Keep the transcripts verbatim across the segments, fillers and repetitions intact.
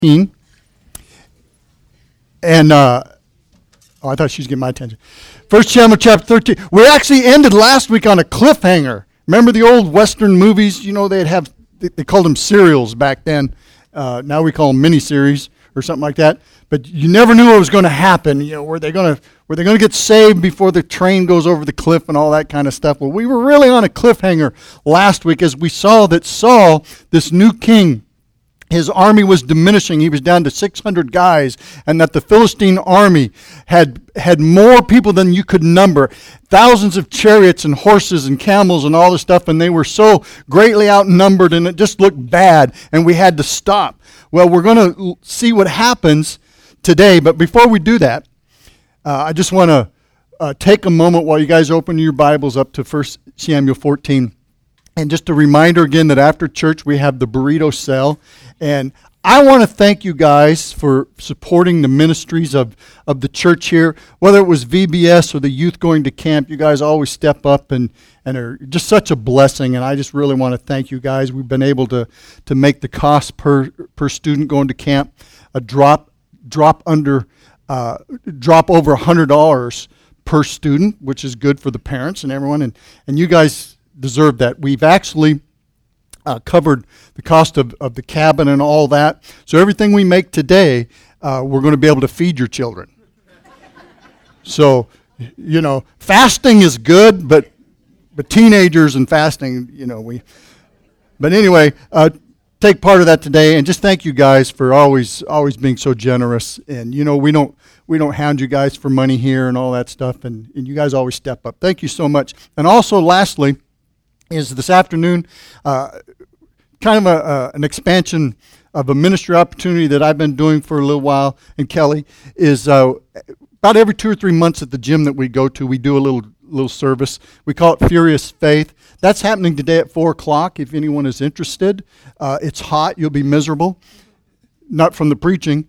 And, uh, oh, I thought she was getting my attention. First Samuel chapter thirteen. We actually ended last week on a cliffhanger. Remember the old Western movies? You know, they'd have, they, they called them serials back then. Uh, now we call them miniseries or something like that. But you never knew what was going to happen. You know, were they going to were they going to get saved before the train goes over the cliff and all that kind of stuff? Well, we were really on a cliffhanger last week as we saw that Saul, this new king, his army was diminishing. He was down to six hundred guys, and that the Philistine army had had more people than you could number. Thousands of chariots and horses and camels and all this stuff, and they were so greatly outnumbered, and it just looked bad, and we had to stop. Well, we're going to see what happens today, but before we do that, uh, I just want to uh, take a moment while you guys open your Bibles up to First Samuel fourteen. And just a reminder again that after church we have the burrito cell. And I want to thank you guys for supporting the ministries of, of the church here. Whether it was V B S or the youth going to camp, you guys always step up and, and are just such a blessing. And I just really want to thank you guys. We've been able to, to make the cost per per student going to camp a drop drop under uh, drop over one hundred dollars per student, which is good for the parents and everyone. And, and you guys deserve that. We've actually uh, covered the cost of, of the cabin and all that. So everything we make today, uh, we're going to be able to feed your children. So, you know, fasting is good, but but teenagers and fasting, you know, we. But anyway, uh, take part of that today, and just thank you guys for always always being so generous. And you know, we don't we don't hound you guys for money here and all that stuff, and, and you guys always step up. Thank you so much. And also, lastly, is this afternoon uh, kind of a, uh, an expansion of a ministry opportunity that I've been doing for a little while, and Kelly, is uh, about every two or three months at the gym that we go to, we do a little little service. We call it Furious Faith. That's happening today at four o'clock if anyone is interested. Uh, it's hot. You'll be miserable. Not from the preaching.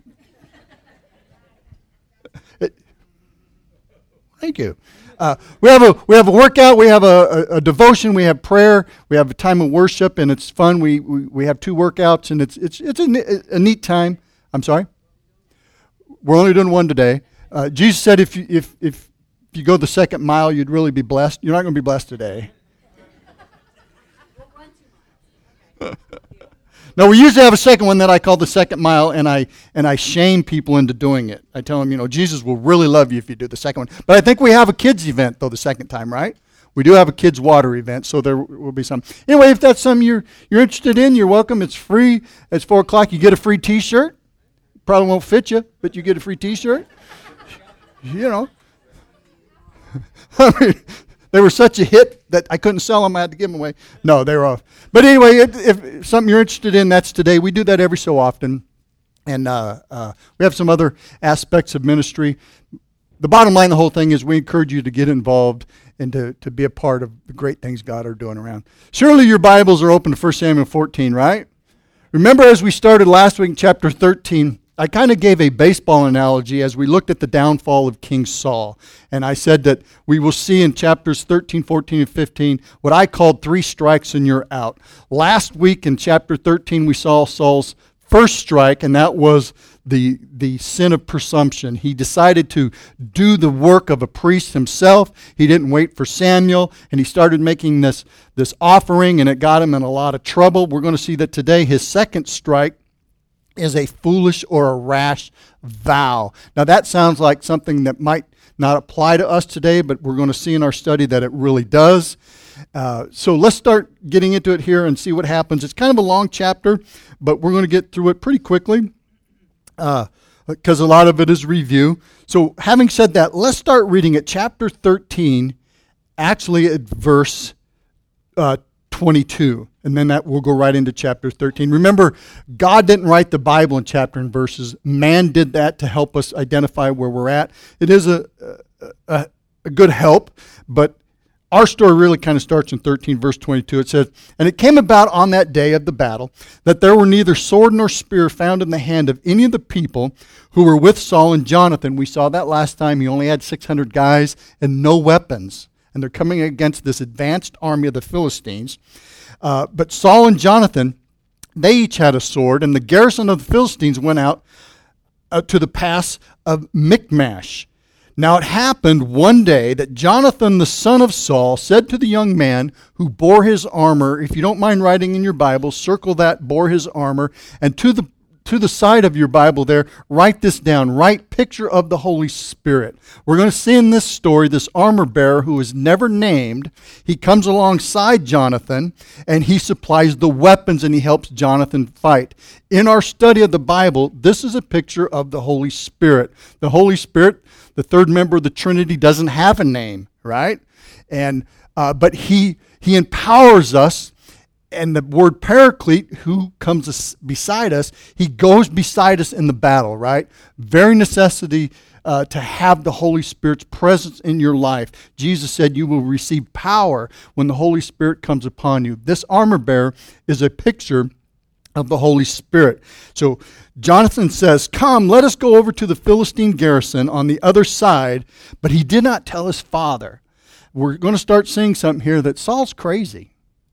It, thank you. Uh, we have a we have a workout, we have a, a, a devotion, we have prayer, we have a time of worship, and it's fun. We we, we have two workouts, and it's it's it's a, a neat time. I'm sorry, we're only doing one today. Uh, Jesus said if you if if you go the second mile, you'd really be blessed. You're not going to be blessed today. No, we usually have a second one that I call the second mile, and I and I shame people into doing it. I tell them, you know, Jesus will really love you if you do the second one. But I think we have a kids event, though, the second time, right? We do have a kids water event, so there will be some. Anyway, if that's something you're, you're interested in, you're welcome. It's free. It's four o'clock. You get a free T-shirt. Probably won't fit you, but you get a free T-shirt. You know. I mean, they were such a hit that I couldn't sell them. I had to give them away. No, they were off. But anyway, if, if something you're interested in, that's today. We do that every so often. And uh, uh, we have some other aspects of ministry. The bottom line, the whole thing is we encourage you to get involved and to, to be a part of the great things God are doing around. Surely your Bibles are open to First Samuel fourteen, right? Remember as we started last week in chapter thirteen, I kind of gave a baseball analogy as we looked at the downfall of King Saul. And I said that we will see in chapters thirteen, fourteen, and fifteen what I called three strikes and you're out. Last week in chapter thirteen, we saw Saul's first strike, and that was the, the sin of presumption. He decided to do the work of a priest himself. He didn't wait for Samuel, and he started making this, this offering, and it got him in a lot of trouble. We're going to see that today his second strike is a foolish or a rash vow. Now that sounds like something that might not apply to us today, but we're going to see in our study that it really does. Uh, so let's start getting into it here and see what happens. It's kind of a long chapter, but we're going to get through it pretty quickly because uh, a lot of it is review. So having said that, let's start reading at chapter thirteen, actually at verse uh, twenty-two. And then that will go right into chapter thirteen. Remember, God didn't write the Bible in chapter and verses. Man did that to help us identify where we're at. It is a, a, a good help, but our story really kind of starts in thirteen, verse twenty-two. It says, "And it came about on that day of the battle that there were neither sword nor spear found in the hand of any of the people who were with Saul and Jonathan." We saw that last time. He only had six hundred guys and no weapons. And they're coming against this advanced army of the Philistines. Uh, but Saul and Jonathan They each had a sword, and the garrison of the Philistines went out uh, to the pass of Michmash. Now it happened one day that Jonathan the son of Saul said to the young man who bore his armor, if you don't mind writing in your Bible, circle that, bore his armor, and to the to the side of your Bible there, write this down, write picture of the Holy Spirit. We're going to see in this story this armor bearer who is never named. He comes alongside Jonathan and he supplies the weapons and he helps Jonathan fight. In our study of the Bible, this is a picture of the Holy Spirit. The Holy Spirit, the third member of the Trinity, doesn't have a name, right? And uh, but he he empowers us. And the word paraclete, who comes beside us, he goes beside us in the battle, right? Very necessity uh, to have the Holy Spirit's presence in your life. Jesus said you will receive power when the Holy Spirit comes upon you. This armor bearer is a picture of the Holy Spirit. So Jonathan says, come, let us go over to the Philistine garrison on the other side. But he did not tell his father. We're going to start seeing something here that Saul's crazy.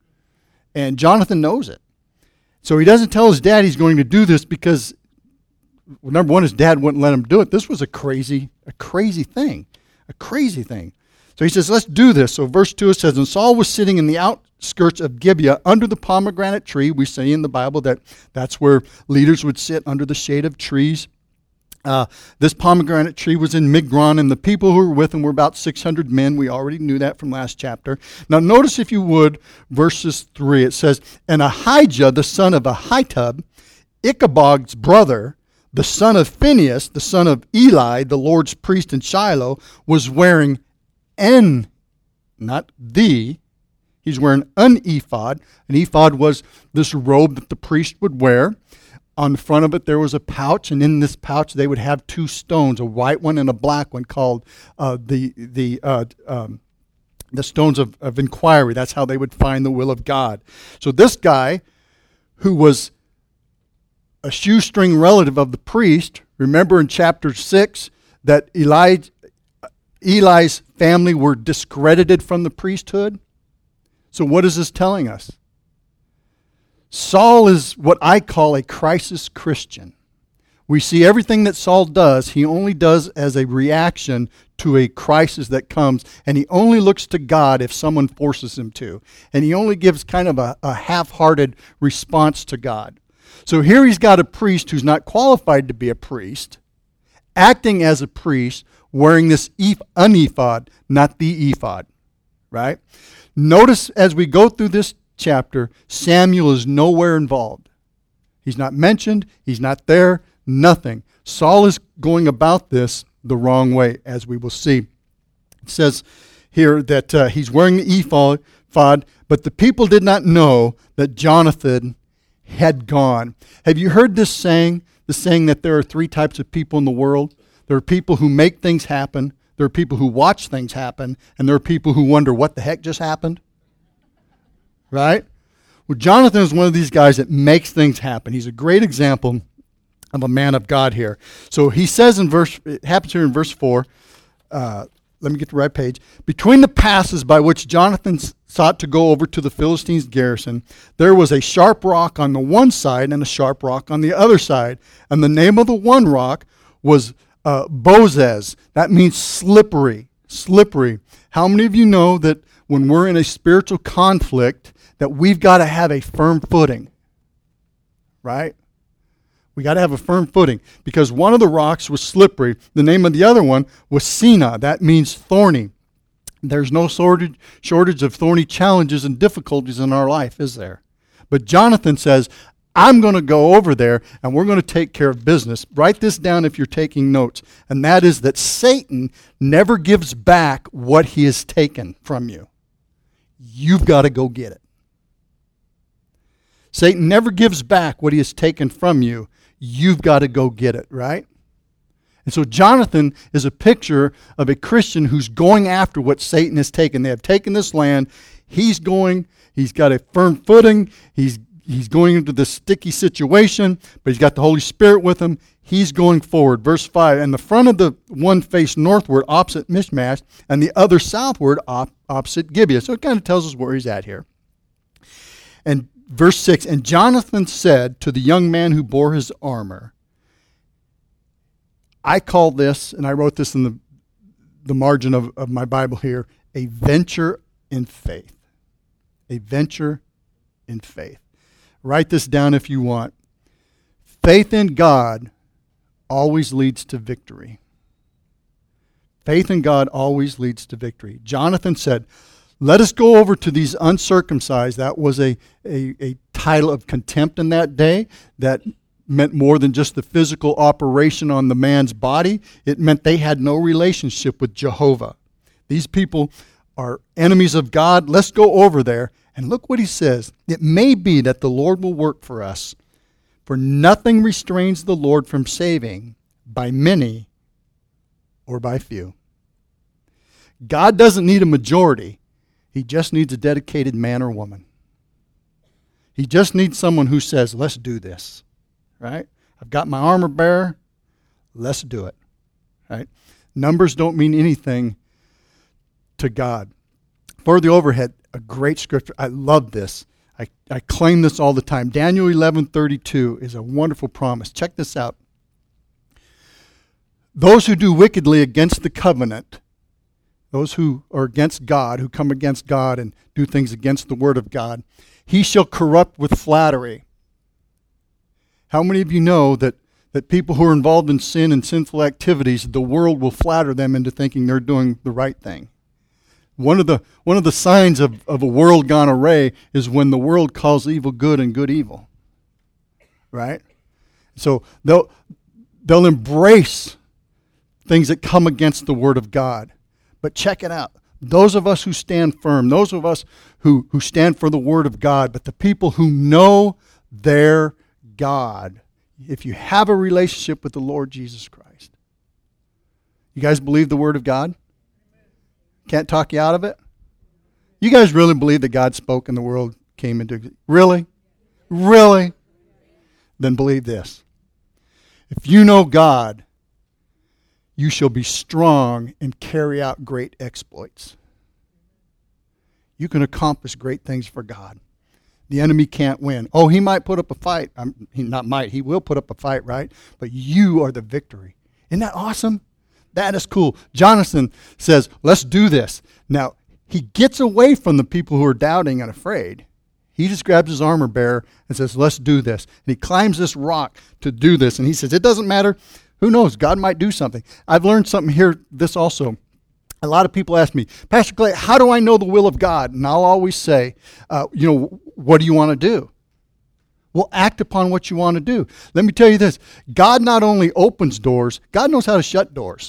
And Jonathan knows it. So he doesn't tell his dad he's going to do this because, well, number one, his dad wouldn't let him do it. This was a crazy, a crazy thing. A crazy thing. So he says, let's do this. So verse two, it says, and Saul was sitting in the outskirts of Gibeah under the pomegranate tree. We say in the Bible that that's where leaders would sit, under the shade of trees. Uh, this pomegranate tree was in Migron, and the people who were with him were about six hundred men. We already knew that from last chapter. Now notice, if you would, verses three. It says, and Ahijah, the son of Ahitub, Ichabod's brother, the son of Phinehas, the son of Eli, the Lord's priest in Shiloh, was wearing an, not the, he's wearing an ephod. An ephod was this robe that the priest would wear. On the front of it, there was a pouch, and in this pouch, they would have two stones, a white one and a black one, called uh, the the uh, um, the stones of, of inquiry. That's how they would find the will of God. So this guy, who was a shoestring relative of the priest, remember in chapter six that Eli, Eli's family were discredited from the priesthood? So what is this telling us? Saul is what I call a crisis Christian. We see everything that Saul does, he only does as a reaction to a crisis that comes, and he only looks to God if someone forces him to. And he only gives kind of a, a half-hearted response to God. So here he's got a priest who's not qualified to be a priest, acting as a priest, wearing this eph- an ephod, not the ephod, right? Notice as we go through this chapter, Samuel is nowhere involved. He's not mentioned. He's not there. Nothing. Saul is going about this the wrong way, as we will see. It says here that uh, he's wearing the ephod, but the people did not know that Jonathan had gone. Have you heard this saying, the saying that there are three types of people in the world? There are people who make things happen, there are people who watch things happen, and there are people who wonder what the heck just happened? Right? Well, Jonathan is one of these guys that makes things happen. He's a great example of a man of God here. So he says in verse, it happens here in verse four, uh, let me get the right page. Between the passes by which Jonathan sought to go over to the Philistines' garrison, there was a sharp rock on the one side and a sharp rock on the other side. And the name of the one rock was uh, Bozez. That means slippery, slippery. How many of you know that when we're in a spiritual conflict, that we've got to have a firm footing, right? We got to have a firm footing because one of the rocks was slippery. The name of the other one was Sina. That means thorny. There's no shortage, shortage of thorny challenges and difficulties in our life, is there? But Jonathan says, I'm going to go over there and we're going to take care of business. Write this down if you're taking notes. And that is that Satan never gives back what he has taken from you. You've got to go get it. Satan never gives back what he has taken from you. You've got to go get it, right? And so Jonathan is a picture of a Christian who's going after what Satan has taken. They have taken this land. He's going, he's got a firm footing. He's he's going into this sticky situation, but he's got the Holy Spirit with him. He's going forward. Verse five, and the front of the one faced northward opposite Michmash, and the other southward op- opposite Gibeah. So it kind of tells us where he's at here. And verse six, and Jonathan said to the young man who bore his armor, I call this, and I wrote this in the, the margin of, of my Bible here, a venture in faith. A venture in faith. Write this down if you want. Faith in God always leads to victory. Faith in God always leads to victory. Jonathan said, let us go over to these uncircumcised. That was a, a, a title of contempt in that day that meant more than just the physical operation on the man's body. It meant they had no relationship with Jehovah. These people are enemies of God. Let's go over there. And look what he says. It may be that the Lord will work for us, for nothing restrains the Lord from saving by many or by few. God doesn't need a majority. He just needs a dedicated man or woman. He just needs someone who says, let's do this. Right? I've got my armor bearer. Let's do it. Right? Numbers don't mean anything to God. For the overhead, a great scripture. I love this. I, I claim this all the time. Daniel eleven thirty-two is a wonderful promise. Check this out. Those who do wickedly against the covenant, those who are against God, who come against God and do things against the word of God, he shall corrupt with flattery. How many of you know that, that people who are involved in sin and sinful activities, the world will flatter them into thinking they're doing the right thing? One of the one of the signs of, of a world gone awry is when the world calls evil good and good evil. Right? So they'll they'll embrace things that come against the word of God. But check it out. Those of us who stand firm, those of us who, who stand for the word of God, but the people who know their God, if you have a relationship with the Lord Jesus Christ. You guys believe the word of God? Can't talk you out of it? You guys really believe that God spoke and the world came into existence? Really? Really? Then believe this. If you know God, you shall be strong and carry out great exploits. You can accomplish great things for God. The enemy can't win. Oh, he might put up a fight. Um, he not might. He will put up a fight, right? But you are the victory. Isn't that awesome? That is cool. Jonathan says, let's do this. Now, he gets away from the people who are doubting and afraid. He just grabs his armor bearer and says, let's do this. And he climbs this rock to do this. And he says, it doesn't matter. Who knows? God might do something. I've learned something here, this also. A lot of people ask me, Pastor Clay, how do I know the will of God? And I'll always say, uh, you know, what do you want to do? Well, act upon what you want to do. Let me tell you this. God not only opens doors, God knows how to shut doors.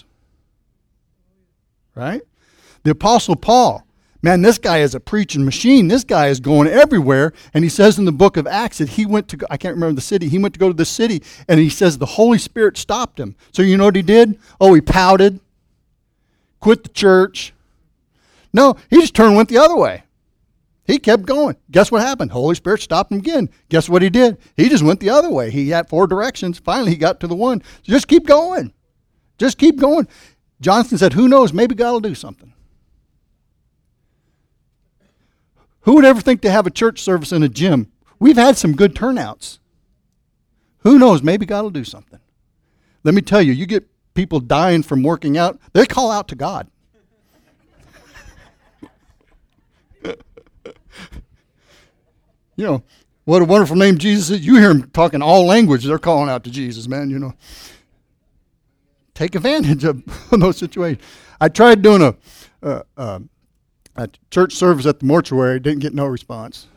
Right? The Apostle Paul, man, this guy is a preaching machine. This guy is going everywhere. And he says in the book of Acts that he went to, go, I can't remember the city, he went to go to the city, and he says the Holy Spirit stopped him. So you know what he did? Oh, he pouted, quit the church. No, he just turned and went the other way. He kept going. Guess what happened? Holy Spirit stopped him again. Guess what he did? He just went the other way. He had four directions. Finally, he got to the one. Just keep going. Just keep going. Jonathan said, who knows? Maybe God will do something. Who would ever think to have a church service in a gym? We've had some good turnouts. Who knows? Maybe God will do something. Let me tell you, you get people dying from working out, they call out to God. You know, what a wonderful name Jesus is. You hear them talking all language. They're calling out to Jesus, man, you know. Take advantage of those situations. I tried doing a, uh, uh, a church service at the mortuary. Didn't get no response.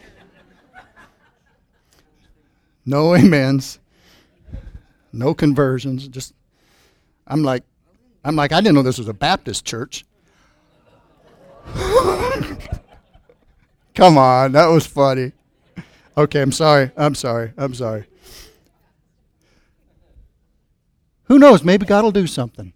No amens. No conversions. Just, I'm like, I'm like, I didn't know this was a Baptist church. Come on, that was funny. Okay, I'm sorry. I'm sorry. I'm sorry. Who knows? Maybe God will do something.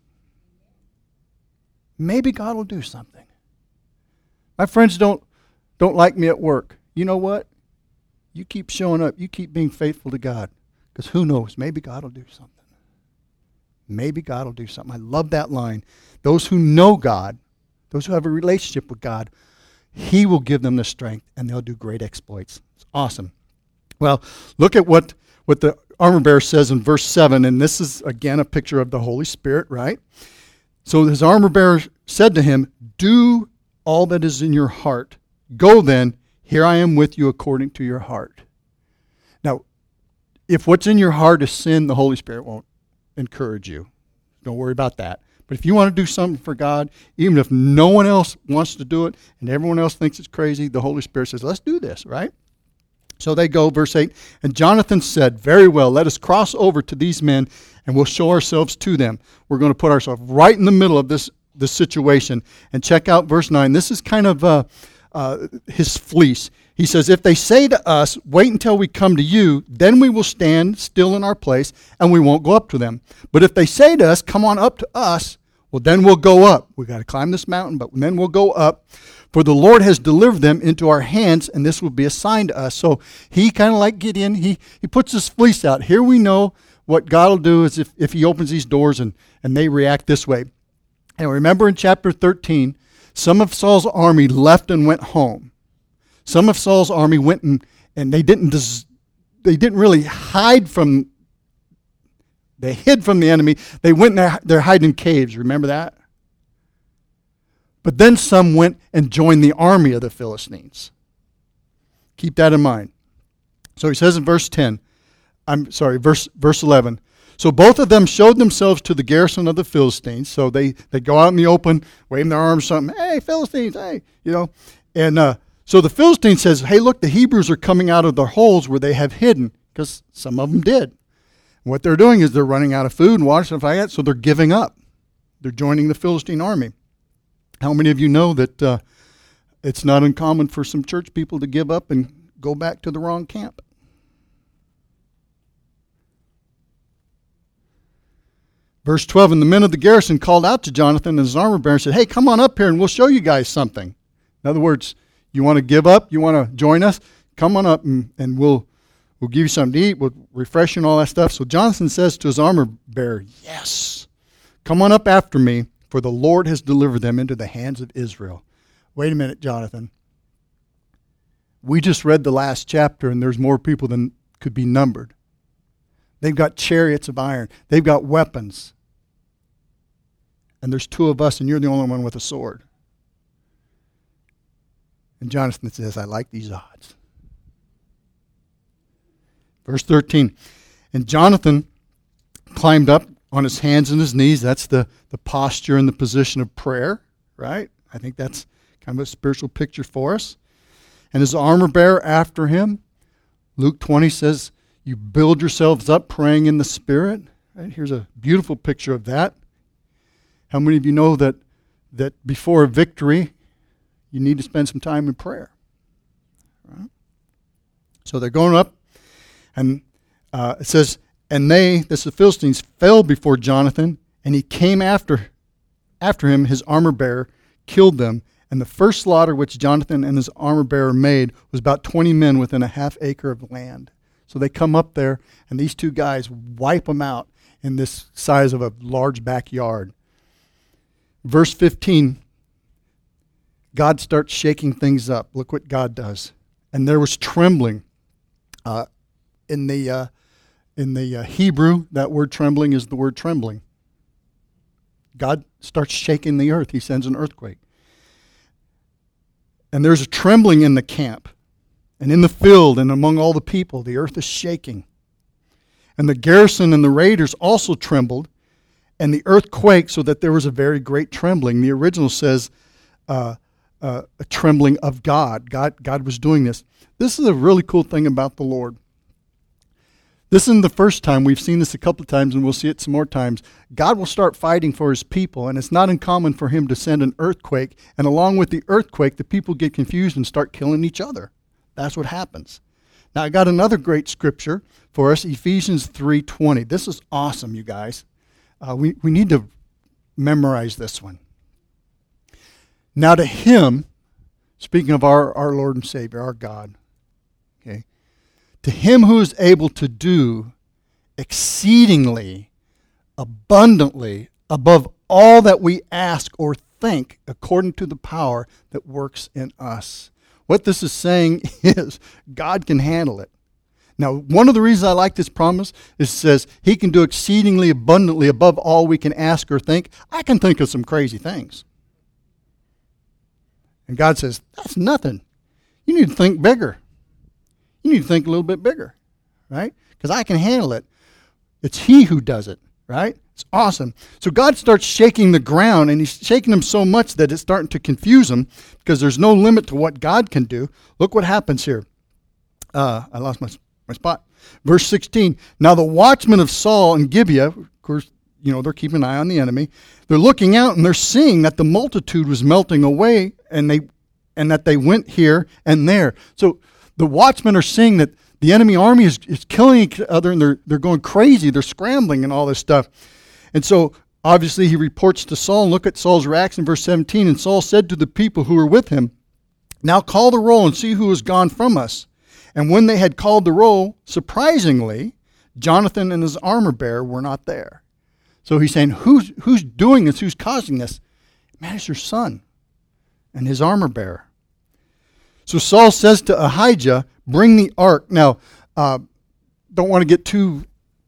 Maybe God will do something. My friends don't don't like me at work. You know what? You keep showing up. You keep being faithful to God. Because who knows? Maybe God will do something. Maybe God will do something. I love that line. Those who know God, those who have a relationship with God, He will give them the strength, and they'll do great exploits. It's awesome. Well, look at what, what the armor bearer says in verse seven, and this is, again, a picture of the Holy Spirit, right? So his armor bearer said to him, do all that is in your heart. Go then, here I am with you according to your heart. Now, if what's in your heart is sin, the Holy Spirit won't encourage you. Don't worry about that. But if you want to do something for God, even if no one else wants to do it and everyone else thinks it's crazy, the Holy Spirit says, let's do this, right? So they go, verse eight, and Jonathan said, very well, let us cross over to these men and we'll show ourselves to them. We're going to put ourselves right in the middle of this, this situation. And check out verse nine. This is kind of uh, uh, his fleece. He says, if they say to us, wait until we come to you, then we will stand still in our place and we won't go up to them. But if they say to us, come on up to us, well, then we'll go up. We've got to climb this mountain, but then we'll go up. For the Lord has delivered them into our hands, and this will be a sign to us. So he kind of like Gideon, he, he puts his fleece out. Here we know what God will do is if, if he opens these doors and, and they react this way. And remember in chapter thirteen, some of Saul's army left and went home. Some of Saul's army went and, and they didn't des- they didn't really hide from, they hid from the enemy. They went and they're, they're hiding in caves. Remember that? But then some went and joined the army of the Philistines. Keep that in mind. So he says in verse ten, I'm sorry, verse verse eleven. So both of them showed themselves to the garrison of the Philistines. So they, they go out in the open, waving their arms, something, hey, Philistines, hey, you know. And uh, so the Philistine says, hey, look, the Hebrews are coming out of their holes where they have hidden, because some of them did. And what they're doing is they're running out of food and water, stuff like that, so they're giving up. They're joining the Philistine army. How many of you know that uh, it's not uncommon for some church people to give up and go back to the wrong camp? Verse twelve, and the men of the garrison called out to Jonathan and his armor bearer and said, hey, come on up here and we'll show you guys something. In other words, you want to give up? You want to join us? Come on up and, and we'll we'll give you something to eat. We'll refresh you and all that stuff. So Jonathan says to his armor bearer, yes, come on up after me, for the Lord has delivered them into the hands of Israel. Wait a minute, Jonathan. We just read the last chapter and there's more people than could be numbered. They've got chariots of iron. They've got weapons. And there's two of us and you're the only one with a sword. And Jonathan says, I like these odds. Verse thirteen, and Jonathan climbed up on his hands and his knees. That's the, the posture and the position of prayer, right? I think that's kind of a spiritual picture for us. And his armor bearer after him, Luke twenty says, you build yourselves up praying in the Spirit. Right? Here's a beautiful picture of that. How many of you know that, that before a victory, you need to spend some time in prayer? Right? So they're going up, and uh, it says, and they, this is the Philistines, fell before Jonathan, and he came after, after him, his armor bearer, killed them. And the first slaughter which Jonathan and his armor bearer made was about twenty men within a half acre of land. So they come up there, and these two guys wipe them out in this size of a large backyard. Verse fifteen, God starts shaking things up. Look what God does. And there was trembling. Uh, in the uh, in the uh, Hebrew, that word trembling is the word trembling. God starts shaking the earth. He sends an earthquake. And there's a trembling in the camp. And in the field and among all the people, the earth is shaking. And the garrison and the raiders also trembled, and the earth quaked, so that there was a very great trembling. The original says uh, uh, a trembling of God. God. God was doing this. This is a really cool thing about the Lord. This isn't the first time. We've seen this a couple of times, and we'll see it some more times. God will start fighting for his people, and it's not uncommon for him to send an earthquake, and along with the earthquake, the people get confused and start killing each other. That's what happens. Now, I got another great scripture for us, Ephesians three twenty. This is awesome, you guys. Uh, we, we need to memorize this one. Now to him, speaking of our, our Lord and Savior, our God, okay, to him who is able to do exceedingly, abundantly, above all that we ask or think according to the power that works in us. What this is saying is God can handle it. Now, one of the reasons I like this promise is it says he can do exceedingly abundantly above all we can ask or think. I can think of some crazy things. And God says, that's nothing. You need to think bigger. You need to think a little bit bigger, right? Because I can handle it. It's he who does it, right? It's awesome. So God starts shaking the ground, and he's shaking them so much that it's starting to confuse them because there's no limit to what God can do. Look what happens here. Uh, I lost my, my spot. Verse sixteen. Now the watchmen of Saul and Gibeah, of course, you know, they're keeping an eye on the enemy. They're looking out, and they're seeing that the multitude was melting away, and they and that they went here and there. So the watchmen are seeing that the enemy army is, is killing each other, and they're they're going crazy. They're scrambling and all this stuff. And so obviously he reports to Saul. And look at Saul's reaction in verse seventeen. And Saul said to the people who were with him, now call the roll and see who has gone from us. And when they had called the roll, surprisingly, Jonathan and his armor bearer were not there. So he's saying, who's who's doing this? Who's causing this? Man, it's your son and his armor bearer. So Saul says to Ahijah, bring the ark. Now, uh, don't want to get too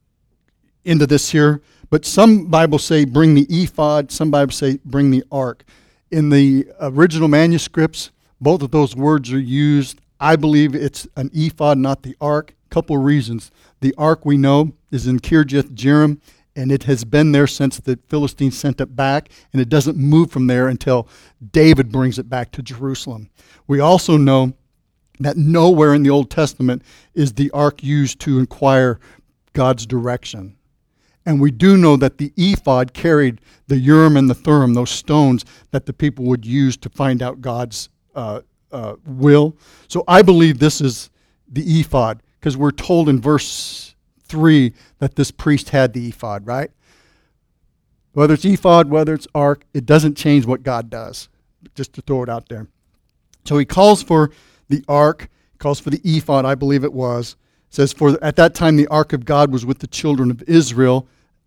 into this here, but some Bibles say bring the ephod. Some Bibles say bring the ark. In the original manuscripts, both of those words are used. I believe it's an ephod, not the ark. Couple of reasons. The ark, we know, is in Kirjath Jearim, and it has been there since the Philistines sent it back, and it doesn't move from there until David brings it back to Jerusalem. We also know that nowhere in the Old Testament is the ark used to inquire God's direction. And we do know that the ephod carried the Urim and the Thummim, those stones that the people would use to find out God's uh, uh, will. So I believe this is the ephod, because we're told in verse three that this priest had the ephod, right? Whether it's ephod, whether it's ark, it doesn't change what God does, just to throw it out there. So he calls for the ark, calls for the ephod, I believe it was. It says, for at that time the ark of God was with the children of Israel,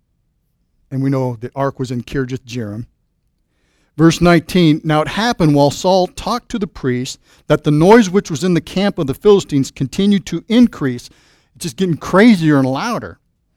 and we know the ark was in Kirjath Jearim. Verse nineteen, now it happened while Saul talked to the priest that the noise which was in the camp of the Philistines continued to increase. It's just getting crazier and louder.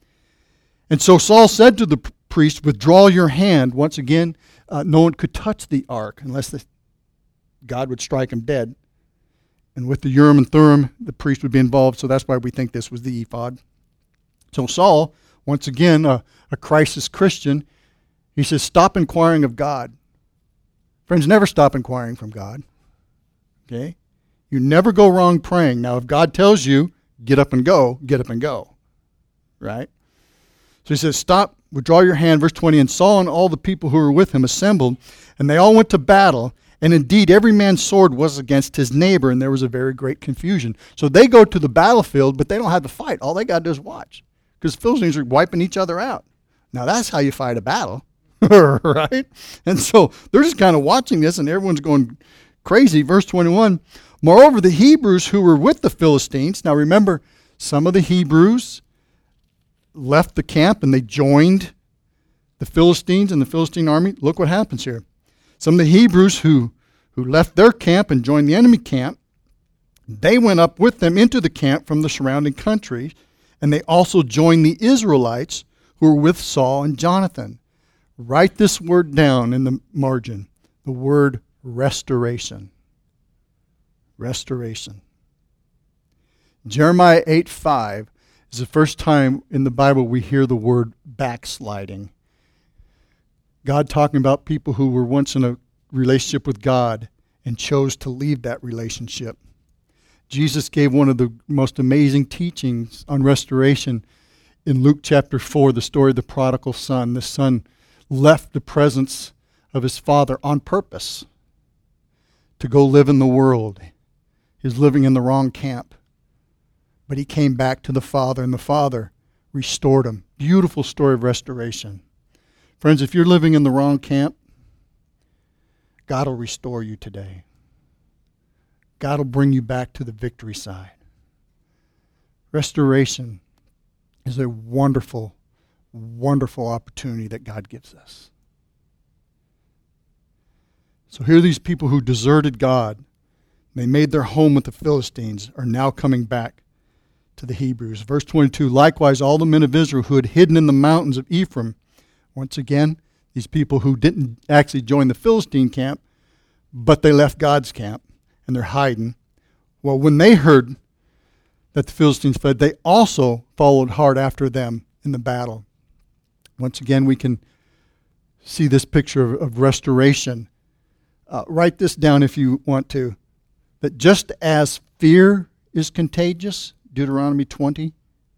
And so Saul said to the priest, withdraw your hand. Once again, uh, no one could touch the ark unless the, God would strike him dead. And with the Urim and Thummim, the priest would be involved, so that's why we think this was the ephod. So Saul, once again, a, a crisis Christian, he says, stop inquiring of God. Friends, never stop inquiring from God. Okay? You never go wrong praying. Now, if God tells you, get up and go, get up and go. Right? So he says, stop, withdraw your hand. Verse twenty, and Saul and all the people who were with him assembled, and they all went to battle. And indeed, every man's sword was against his neighbor, and there was a very great confusion. So they go to the battlefield, but they don't have to fight. All they got to do is watch, because Philistines are wiping each other out. Now, that's how you fight a battle. Right? And so they're just kind of watching this, and everyone's going crazy. Verse twenty-one, moreover, the Hebrews who were with the Philistines, now remember, some of the Hebrews left the camp and they joined the Philistines and the Philistine army. Look what happens here. Some of the Hebrews who, who left their camp and joined the enemy camp, they went up with them into the camp from the surrounding country, and they also joined the Israelites who were with Saul and Jonathan. Write this word down in the margin, the word restoration. Restoration. Jeremiah eight five is the first time in the Bible we hear the word backsliding. God talking about people who were once in a relationship with God and chose to leave that relationship. Jesus gave one of the most amazing teachings on restoration in Luke chapter four, the story of the prodigal son. The son left the presence of his father on purpose to go live in the world. He was living in the wrong camp. But he came back to the Father, and the Father restored him. Beautiful story of restoration. Friends, if you're living in the wrong camp, God will restore you today. God will bring you back to the victory side. Restoration is a wonderful, wonderful opportunity that God gives us. So here these people who deserted God, they made their home with the Philistines, are now coming back to the Hebrews. Verse twenty-two, likewise all the men of Israel who had hidden in the mountains of Ephraim, once again, these people who didn't actually join the Philistine camp, but they left God's camp, and they're hiding. Well, when they heard that the Philistines fled, they also followed hard after them in the battle. Once again, we can see this picture of, of restoration. Uh, write this down if you want to, that just as fear is contagious, Deuteronomy twenty,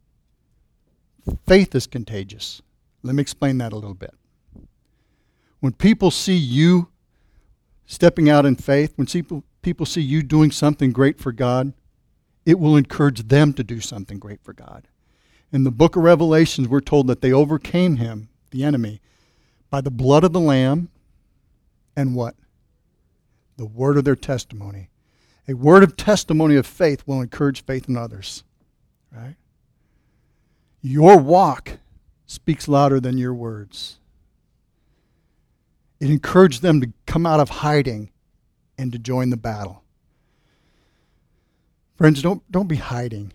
faith is contagious. Let me explain that a little bit. When people see you stepping out in faith, when people, people see you doing something great for God, it will encourage them to do something great for God. In the book of Revelations, we're told that they overcame him, the enemy, by the blood of the Lamb and what? The word of their testimony. A word of testimony of faith will encourage faith in others. Right? Your walk speaks louder than your words. It encouraged them to come out of hiding and to join the battle. Friends, don't, don't be hiding.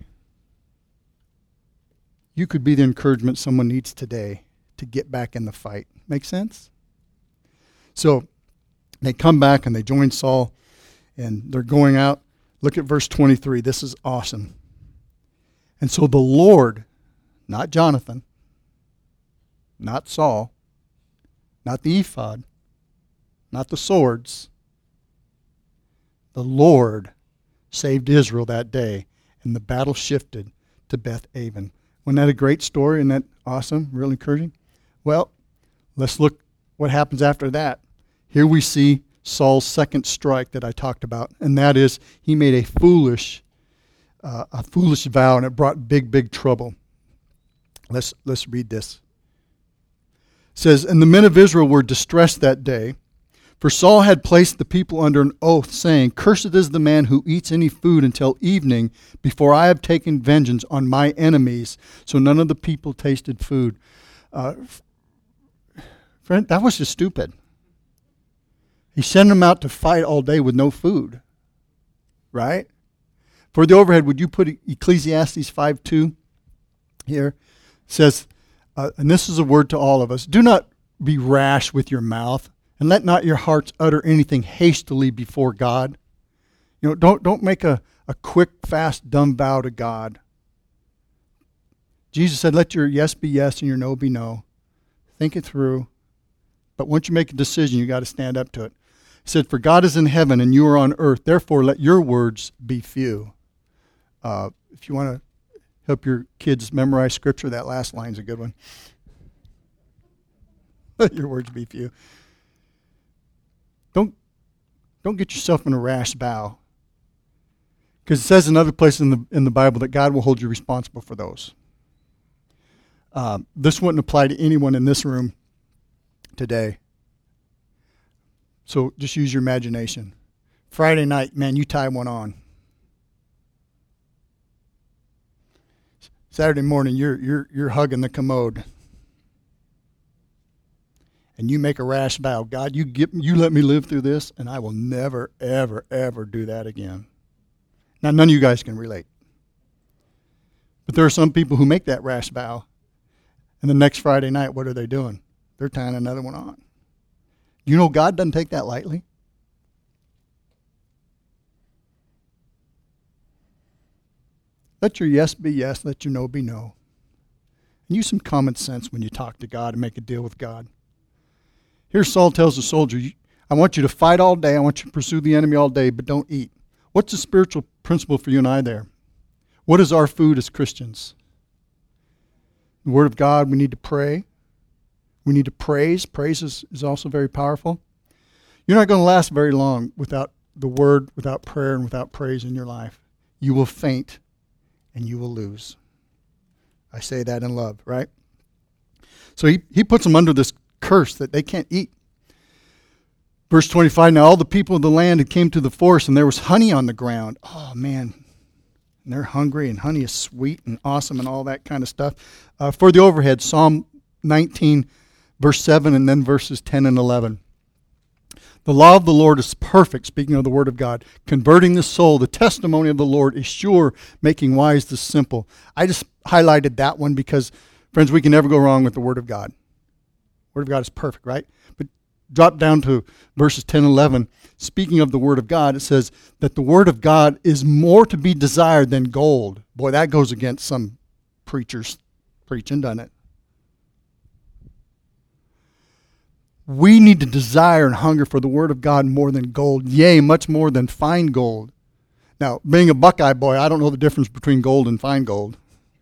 You could be the encouragement someone needs today to get back in the fight. Make sense? So they come back and they join Saul and they're going out. Look at verse twenty-three. This is awesome. And so the Lord, not Jonathan, not Saul, not the ephod, not the swords, the Lord saved Israel that day, and the battle shifted to Beth Aven. Wasn't that a great story? Isn't that awesome? Really encouraging? Well, let's look what happens after that. Here we see Saul's second strike that I talked about, and that is he made a foolish, uh, a foolish vow, and it brought big, big trouble. Let's let's read this. It says, and the men of Israel were distressed that day, for Saul had placed the people under an oath, saying, cursed is the man who eats any food until evening, before I have taken vengeance on my enemies. So none of the people tasted food. Uh, friend, that was just stupid. He sent them out to fight all day with no food. Right? For the overhead, would you put Ecclesiastes five two here? It says, uh, and this is a word to all of us, do not be rash with your mouth, and let not your hearts utter anything hastily before God. You know, don't don't make a, a quick, fast, dumb vow to God. Jesus said, let your yes be yes and your no be no. Think it through. But once you make a decision, you got to stand up to it. He said, for God is in heaven and you are on earth. Therefore, let your words be few. Uh, if you want to help your kids memorize scripture, that last line's a good one. Let your words be few. Don't, don't get yourself in a rash vow. Because it says in other places in the, in the Bible that God will hold you responsible for those. Um, this wouldn't apply to anyone in this room today. So just use your imagination. Friday night, man, you tie one on. Saturday morning, you're you're you're hugging the commode. And you make a rash vow. God, you get you let me live through this, and I will never, ever, ever do that again. Now, none of you guys can relate. But there are some people who make that rash vow, and the next Friday night, what are they doing? They're tying another one on. You know God doesn't take that lightly. Let your yes be yes, let your no be no. And use some common sense when you talk to God and make a deal with God. Here Saul tells the soldier, I want you to fight all day, I want you to pursue the enemy all day, but don't eat. What's the spiritual principle for you and I there? What is our food as Christians? The Word of God, we need to pray. We need to praise. Praise is, is also very powerful. You're not going to last very long without the Word, without prayer, and without praise in your life. You will faint and you will lose. I say that in love, right? So he, he puts them under this curse that they can't eat. Verse twenty-five, now all the people of the land had came to the forest, and there was honey on the ground. Oh, man. And they're hungry, and honey is sweet and awesome and all that kind of stuff. Uh, for the overhead, Psalm nineteen, verse seven, and then verses ten and eleven. The law of the Lord is perfect, speaking of the word of God, converting the soul. The testimony of the Lord is sure, making wise the simple. I just highlighted that one because, friends, we can never go wrong with the word of God. The word of God is perfect, right? But drop down to verses ten and eleven. Speaking of the word of God, it says that the word of God is more to be desired than gold. Boy, that goes against some preachers preaching, doesn't it? We need to desire and hunger for the word of God more than gold, yea, much more than fine gold. Now, being a Buckeye boy, I don't know the difference between gold and fine gold.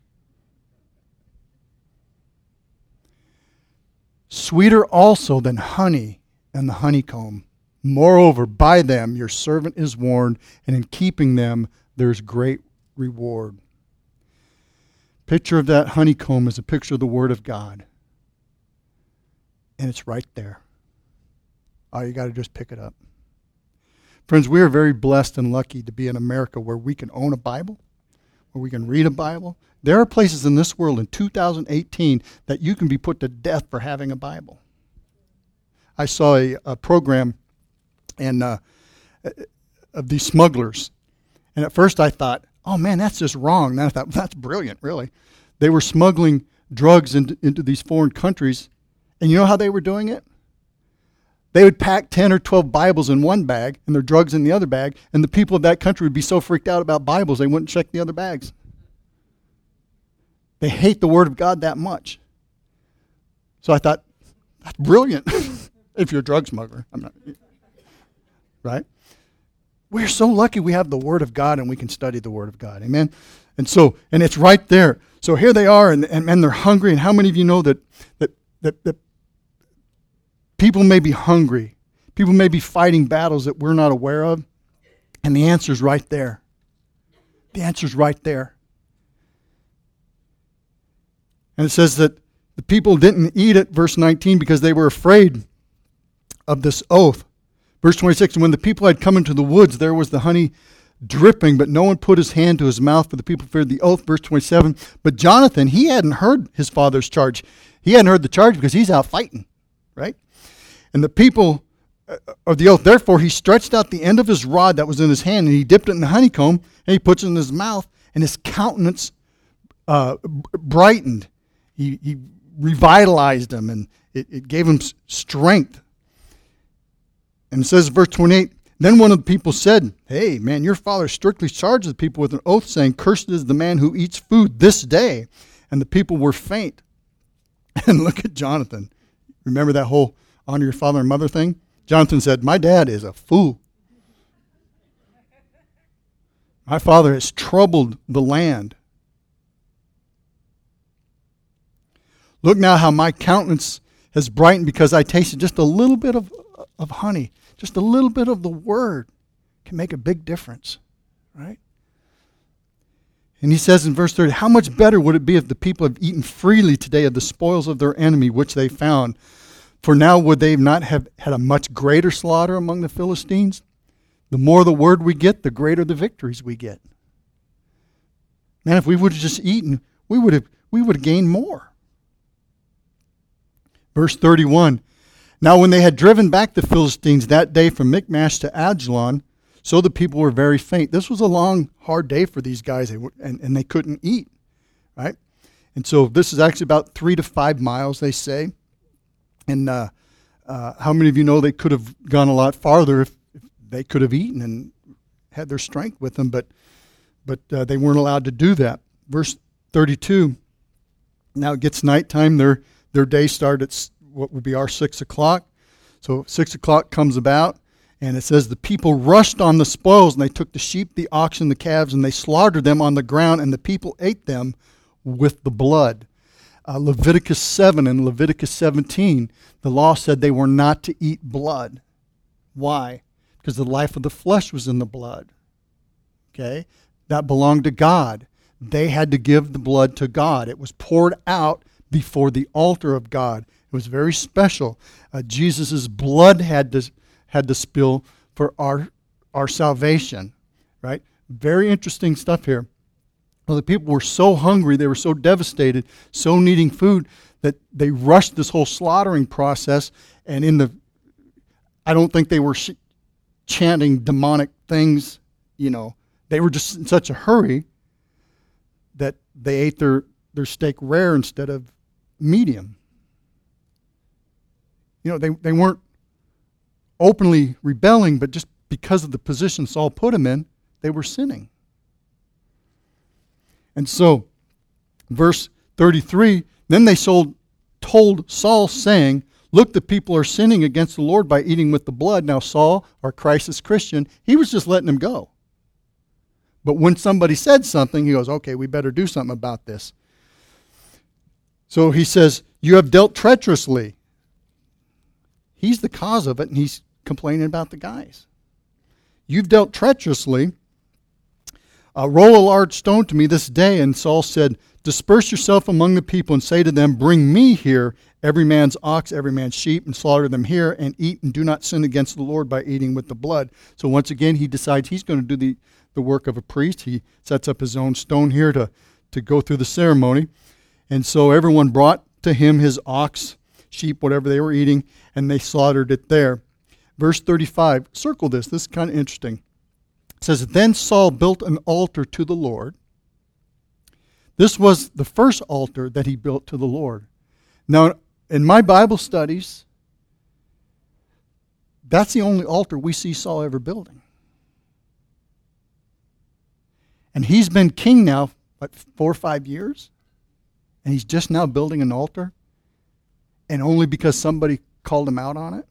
Sweeter also than honey and the honeycomb. Moreover, by them your servant is warned, and in keeping them there's great reward. Picture of that honeycomb is a picture of the word of God. And it's right there. All you got to just pick it up. Friends, we are very blessed and lucky to be in America where we can own a Bible, where we can read a Bible. There are places in this world in two thousand eighteen that you can be put to death for having a Bible. I saw a, a program and uh, of these smugglers. And at first I thought, oh man, that's just wrong. And I thought, that's brilliant, really. They were smuggling drugs into, into these foreign countries. And you know how they were doing it? They would pack ten or twelve Bibles in one bag and their drugs in the other bag, and the people of that country would be so freaked out about Bibles they wouldn't check the other bags. They hate the Word of God that much. So I thought, that's brilliant if you're a drug smuggler. I'm not, right? We're so lucky we have the Word of God and we can study the Word of God. Amen? And so, and it's right there. So here they are, and, and, and they're hungry. And how many of you know that that that, that people may be hungry. People may be fighting battles that we're not aware of. And the answer's right there. The answer's right there. And it says that the people didn't eat it, verse nineteen, because they were afraid of this oath. Verse twenty-six, and when the people had come into the woods, there was the honey dripping, but no one put his hand to his mouth, for the people feared the oath. Verse twenty-seven, but Jonathan, he hadn't heard his father's charge. He hadn't heard the charge because he's out fighting, right? And the people of the oath, therefore he stretched out the end of his rod that was in his hand, and he dipped it in the honeycomb, and he puts it in his mouth, and his countenance uh, brightened. He, he revitalized him, and it, it gave him strength. And it says in verse twenty-eight, then one of the people said, hey, man, your father strictly charged the people with an oath, saying, cursed is the man who eats food this day. And the people were faint. And look at Jonathan. Remember that whole honor your father and mother thing? Jonathan said, my dad is a fool. My father has troubled the land. Look now how my countenance has brightened because I tasted just a little bit of, of honey. Just a little bit of the word can make a big difference, right? And he says in verse thirty, how much better would it be if the people have eaten freely today of the spoils of their enemy which they found? For now would they not have had a much greater slaughter among the Philistines? The more the word we get, the greater the victories we get. Man, if we would have just eaten, we would have we would have gained more. Verse thirty-one, now when they had driven back the Philistines that day from Michmash to Ajalon, so the people were very faint. This was a long, hard day for these guys, they were, and, and they couldn't eat, right? And so this is actually about three to five miles, they say. And uh, uh, how many of you know they could have gone a lot farther if, if they could have eaten and had their strength with them, but but uh, they weren't allowed to do that. Verse thirty-two, now it gets nighttime. Their, their day started at what would be our six o'clock. So six o'clock comes about, and it says the people rushed on the spoils, and they took the sheep, the oxen, the calves, and they slaughtered them on the ground, and the people ate them with the blood. Uh, Leviticus seven and Leviticus seventeen, the law said they were not to eat blood. Why? Because the life of the flesh was in the blood. Okay? That belonged to God. They had to give the blood to God. It was poured out before the altar of God. It was very special. Uh, Jesus' blood had to had to spill for our our salvation, right? Very interesting stuff here. Well, the people were so hungry, they were so devastated, so needing food, that they rushed this whole slaughtering process. And in the, I don't think they were sh- chanting demonic things, you know. They were just in such a hurry that they ate their, their steak rare instead of medium. You know, they, they weren't openly rebelling, but just because of the position Saul put them in, they were sinning. And so, verse thirty-three, then they sold, told Saul, saying, look, the people are sinning against the Lord by eating with the blood. Now Saul, our crisis Christian, he was just letting them go. But when somebody said something, he goes, okay, we better do something about this. So he says, you have dealt treacherously. He's the cause of it, and he's complaining about the guys. You've dealt treacherously. Uh, roll a large stone to me this day. And Saul said, disperse yourself among the people and say to them, bring me here every man's ox, every man's sheep, and slaughter them here, and eat, and do not sin against the Lord by eating with the blood. So once again, he decides he's going to do the, the work of a priest. He sets up his own stone here to, to go through the ceremony. And so everyone brought to him his ox, sheep, whatever they were eating, and they slaughtered it there. Verse thirty-five, circle this. This is kind of interesting. It says, then Saul built an altar to the Lord. This was the first altar that he built to the Lord. Now, in my Bible studies, that's the only altar we see Saul ever building. And he's been king now, what, four or five years? And he's just now building an altar? And only because somebody called him out on it?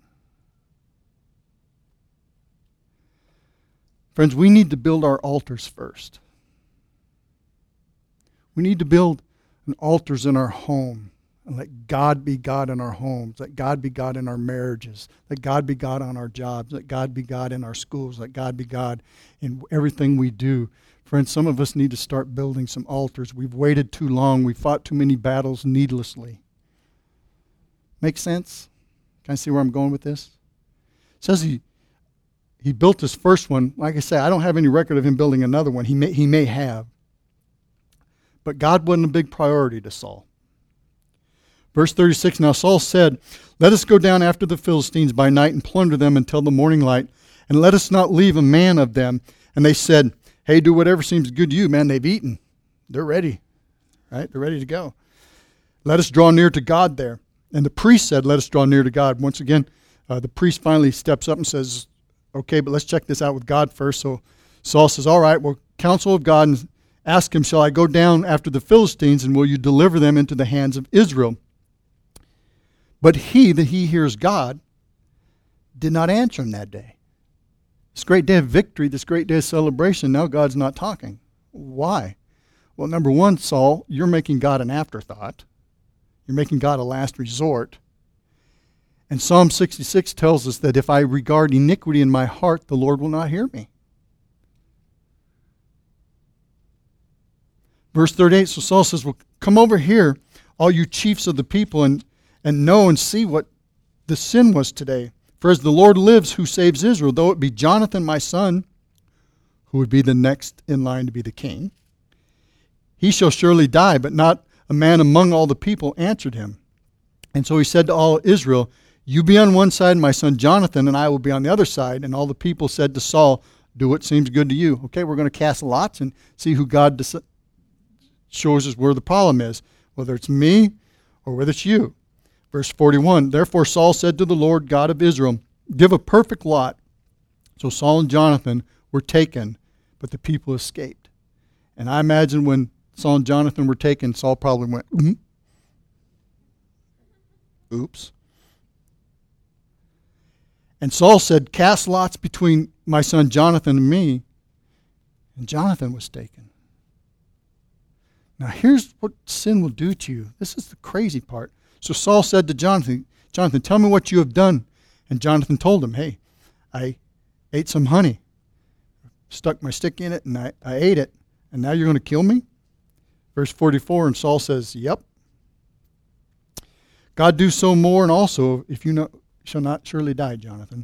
Friends, we need to build our altars first. We need to build an altars in our home and let God be God in our homes. Let God be God in our marriages. Let God be God on our jobs. Let God be God in our schools. Let God be God in everything we do. Friends, some of us need to start building some altars. We've waited too long. We've fought too many battles needlessly. Make sense? Can I see where I'm going with this? It says he He built his first one. Like I say, I don't have any record of him building another one. He may, he may have. But God wasn't a big priority to Saul. Verse thirty-six, now Saul said, let us go down after the Philistines by night and plunder them until the morning light, and let us not leave a man of them. And they said, hey, do whatever seems good to you. Man, they've eaten. They're ready. Right? They're ready to go. Let us draw near to God there. And the priest said, let us draw near to God. Once again, uh, the priest finally steps up and says, okay, but let's check this out with God first. So Saul says, all right, well, counsel of God, and ask him, shall I go down after the Philistines, and will you deliver them into the hands of Israel? But he, that he hears God, did not answer him that day. This great day of victory, this great day of celebration, now God's not talking. Why? Well, number one, Saul, you're making God an afterthought. You're making God a last resort. And Psalm sixty-six tells us that if I regard iniquity in my heart, the Lord will not hear me. Verse thirty-eight, so Saul says, well, come over here, all you chiefs of the people, and, and know and see what the sin was today. For as the Lord lives, who saves Israel, though it be Jonathan my son, who would be the next in line to be the king, he shall surely die. But not a man among all the people answered him. And so he said to all Israel, you be on one side, my son Jonathan, and I will be on the other side. And all the people said to Saul, do what seems good to you. Okay, we're going to cast lots and see who God dis- shows us where the problem is, whether it's me or whether it's you. Verse forty-one, therefore Saul said to the Lord God of Israel, give a perfect lot. So Saul and Jonathan were taken, but the people escaped. And I imagine when Saul and Jonathan were taken, Saul probably went, mm. Oops. And Saul said, cast lots between my son Jonathan and me. And Jonathan was taken. Now here's what sin will do to you. This is the crazy part. So Saul said to Jonathan, Jonathan, tell me what you have done. And Jonathan told him, hey, I ate some honey, stuck my stick in it, and I, I ate it. And now you're going to kill me? Verse forty-four, and Saul says, yep. God do so more, and also, if you know, shall not surely die, Jonathan.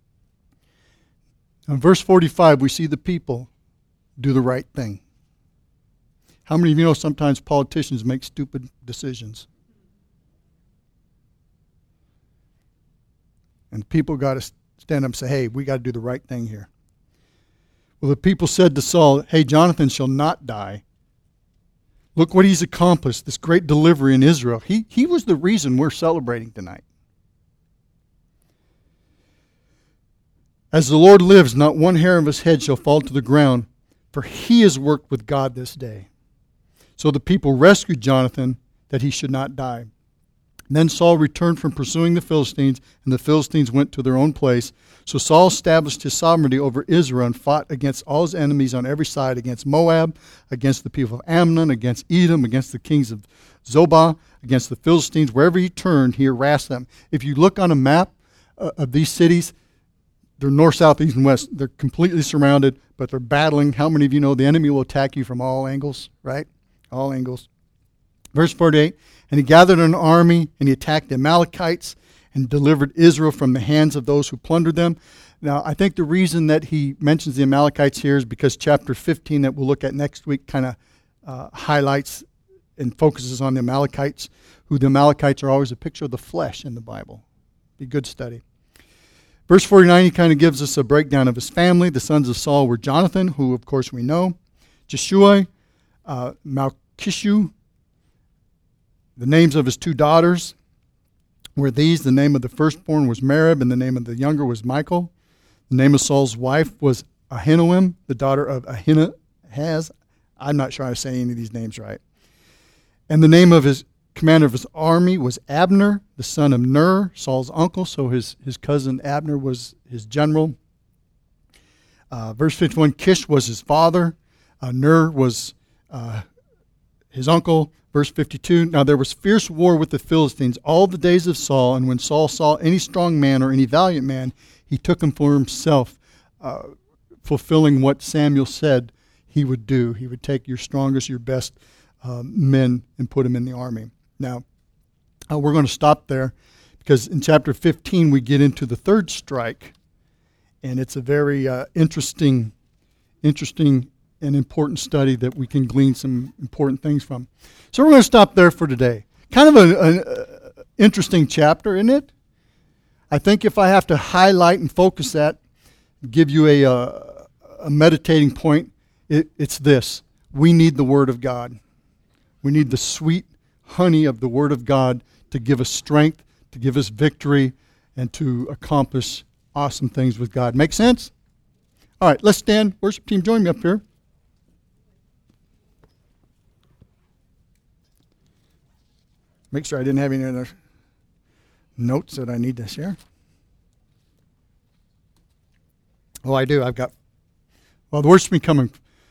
In verse forty-five, we see the people do the right thing. How many of you know sometimes politicians make stupid decisions? And people got to stand up and say, hey, we got to do the right thing here. Well, the people said to Saul, hey, Jonathan shall not die. Look what he's accomplished, this great delivery in Israel. He, he was the reason we're celebrating tonight. As the Lord lives, not one hair of his head shall fall to the ground, for he has worked with God this day. So the people rescued Jonathan that he should not die. And then Saul returned from pursuing the Philistines, and the Philistines went to their own place. So Saul established his sovereignty over Israel and fought against all his enemies on every side, against Moab, against the people of Ammon, against Edom, against the kings of Zobah, against the Philistines. Wherever he turned, he harassed them. If you look on a map uh, of these cities, they're north, south, east, and west. They're completely surrounded, but they're battling. How many of you know the enemy will attack you from all angles, right? All angles. Verse forty-eight, and he gathered an army, and he attacked the Amalekites and delivered Israel from the hands of those who plundered them. Now, I think the reason that he mentions the Amalekites here is because chapter fifteen that we'll look at next week kind of uh, highlights and focuses on the Amalekites, who the Amalekites are always a picture of the flesh in the Bible. Be a good study. Verse forty-nine, he kind of gives us a breakdown of his family. The sons of Saul were Jonathan, who of course we know, Jeshua, uh, Malchishu. The names of his two daughters were these. The name of the firstborn was Merib, and the name of the younger was Michael. The name of Saul's wife was Ahinoam, the daughter of Ahinahaz. I'm not sure how to say any of these names right. And the name of his commander of his army was Abner, the son of Ner, Saul's uncle. So his, his cousin Abner was his general. Uh, verse fifty-one, Kish was his father. Uh, Ner was uh, his uncle. Verse fifty-two, now there was fierce war with the Philistines all the days of Saul, and when Saul saw any strong man or any valiant man, he took him for himself, uh, fulfilling what Samuel said he would do. He would take your strongest, your best um, men and put them in the army. Now, uh, we're going to stop there because in chapter fifteen we get into the third strike, and it's a very uh, interesting, interesting an important study that we can glean some important things from. So we're going to stop there for today. Kind of an interesting chapter, isn't it? I think if I have to highlight and focus that, give you a, uh, a meditating point, it, it's this. We need the Word of God. We need the sweet honey of the Word of God to give us strength, to give us victory, and to accomplish awesome things with God. Make sense? All right, let's stand. Worship team, join me up here. Make sure I didn't have any other notes that I need to share. Oh, I do. I've got, well, the worship team coming.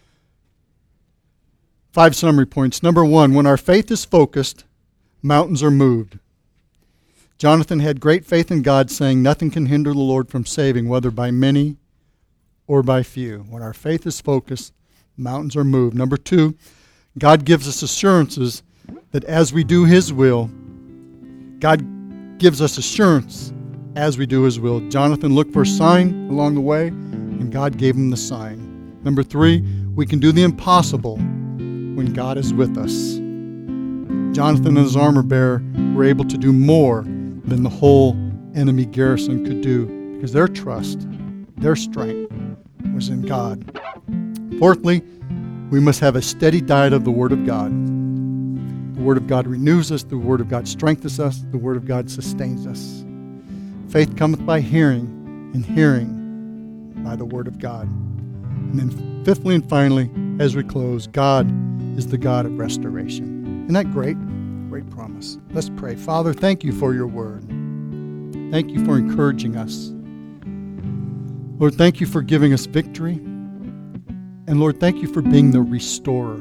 Five summary points. Number one, when our faith is focused, mountains are moved. Jonathan had great faith in God, saying nothing can hinder the Lord from saving, whether by many or by few. When our faith is focused, mountains are moved. Number two, God gives us assurances that as we do His will, God gives us assurance as we do His will. Jonathan looked for a sign along the way, and God gave him the sign. Number three, we can do the impossible when God is with us. Jonathan and his armor bearer were able to do more than the whole enemy garrison could do because their trust, their strength was in God. Fourthly, we must have a steady diet of the Word of God. The Word of God renews us. The Word of God strengthens us. The Word of God sustains us. Faith cometh by hearing, and hearing by the Word of God. And then fifthly and finally, as we close, God is the God of restoration. Isn't that great? Great promise. Let's pray. Father, thank you for your Word. Thank you for encouraging us. Lord, thank you for giving us victory. And Lord, thank you for being the restorer.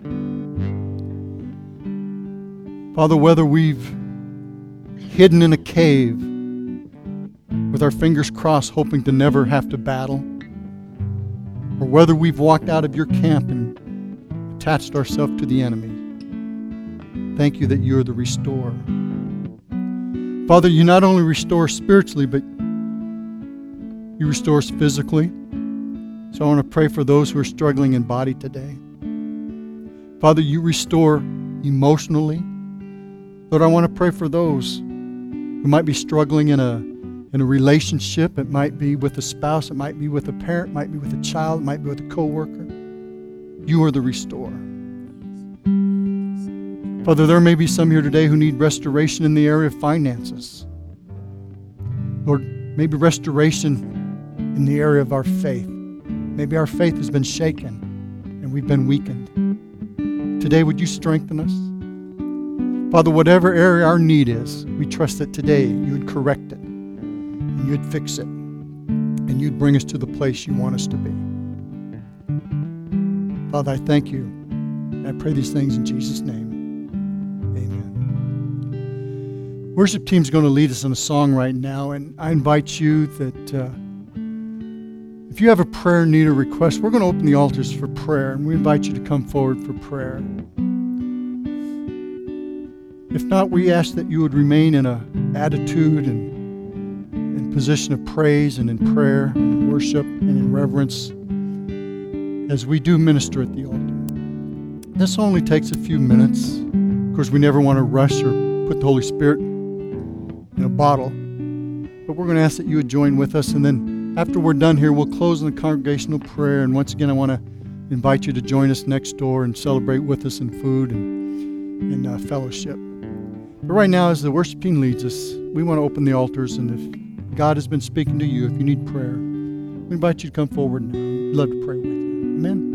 Father, whether we've hidden in a cave with our fingers crossed hoping to never have to battle, or whether we've walked out of your camp and attached ourselves to the enemy, thank you that you're the restorer. Father, you not only restore spiritually, but you restore us physically. So I want to pray for those who are struggling in body today. Father, you restore emotionally. Lord, I want to pray for those who might be struggling in a in a relationship. It might be with a spouse. It might be with a parent. It might be with a child. It might be with a coworker. You are the restorer. Father, there may be some here today who need restoration in the area of finances. Lord, maybe restoration in the area of our faith. Maybe our faith has been shaken and we've been weakened. Today, would you strengthen us? Father, whatever area our need is, we trust that today you would correct it and you'd fix it and you'd bring us to the place you want us to be. Father, I thank you and I pray these things in Jesus' name. Worship team's going to lead us in a song right now, and I invite you that uh, if you have a prayer need or request, we're going to open the altars for prayer, and we invite you to come forward for prayer. If not, we ask that you would remain in an attitude and in position of praise and in prayer and in worship and in reverence as we do minister at the altar. This only takes a few minutes. Of course, we never want to rush or put the Holy Spirit in a bottle, but we're going to ask that you would join with us, and then after we're done here, we'll close in the congregational prayer. And once again, I want to invite you to join us next door and celebrate with us in food and in uh, fellowship. But right now, as the worship team leads us, we want to open the altars, and if God has been speaking to you, if you need prayer, we invite you to come forward now. We'd love to pray with you. Amen.